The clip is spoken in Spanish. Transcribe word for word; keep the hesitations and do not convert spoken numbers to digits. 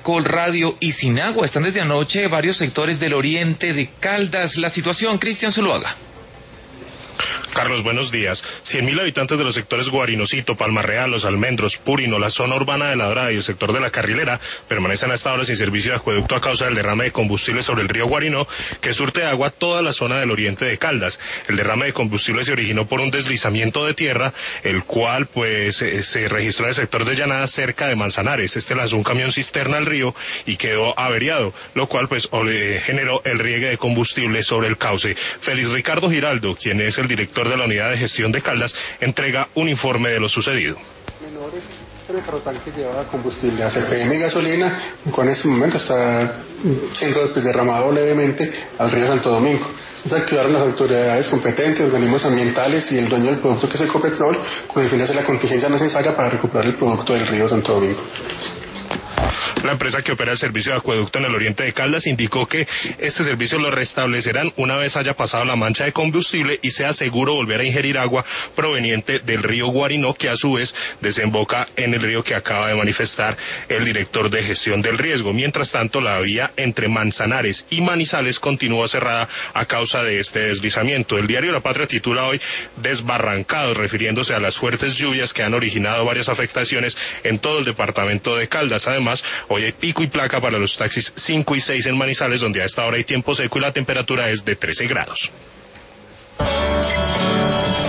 Caracol Radio y sin agua. Están desde anoche varios sectores del oriente de Caldas. La situación, Cristian Zuluaga. Carlos, buenos días. cien mil habitantes de los sectores Guarinocito, Palmarreal, Los Almendros, Purino, la zona urbana de La Dorada y el sector de La Carrilera permanecen hasta ahora sin servicio de acueducto a causa del derrame de combustible sobre el río Guarinó, que surte agua toda la zona del oriente de Caldas. El derrame de combustible se originó por un deslizamiento de tierra, el cual pues se registró en el sector de Llanada cerca de Manzanares. Este lanzó un camión cisterna al río y quedó averiado, lo cual pues generó el riegue de combustible sobre el cauce. Félix Ricardo Giraldo, quien es el director de la Unidad de Gestión de Caldas, entrega un informe de lo sucedido. Menores, pero el carrotanque llevaba combustible a C P M y gasolina, y con este momento está siendo pues, derramado levemente al río Santo Domingo. Se activaron las autoridades competentes, organismos ambientales y el dueño del producto, que es Ecopetrol, con el fin de hacer la contingencia necesaria para recuperar el producto del río Santo Domingo. La empresa que opera el servicio de acueducto en el oriente de Caldas indicó que este servicio lo restablecerán una vez haya pasado la mancha de combustible y sea seguro volver a ingerir agua proveniente del río Guarinó, que a su vez desemboca en el río que acaba de manifestar el director de gestión del riesgo. Mientras tanto, la vía entre Manzanares y Manizales continúa cerrada a causa de este deslizamiento. El diario La Patria titula hoy "Desbarrancados", refiriéndose a las fuertes lluvias que han originado varias afectaciones en todo el departamento de Caldas. Además, hoy hay pico y placa para los taxis cinco y seis en Manizales, donde a esta hora hay tiempo seco y la temperatura es de trece grados.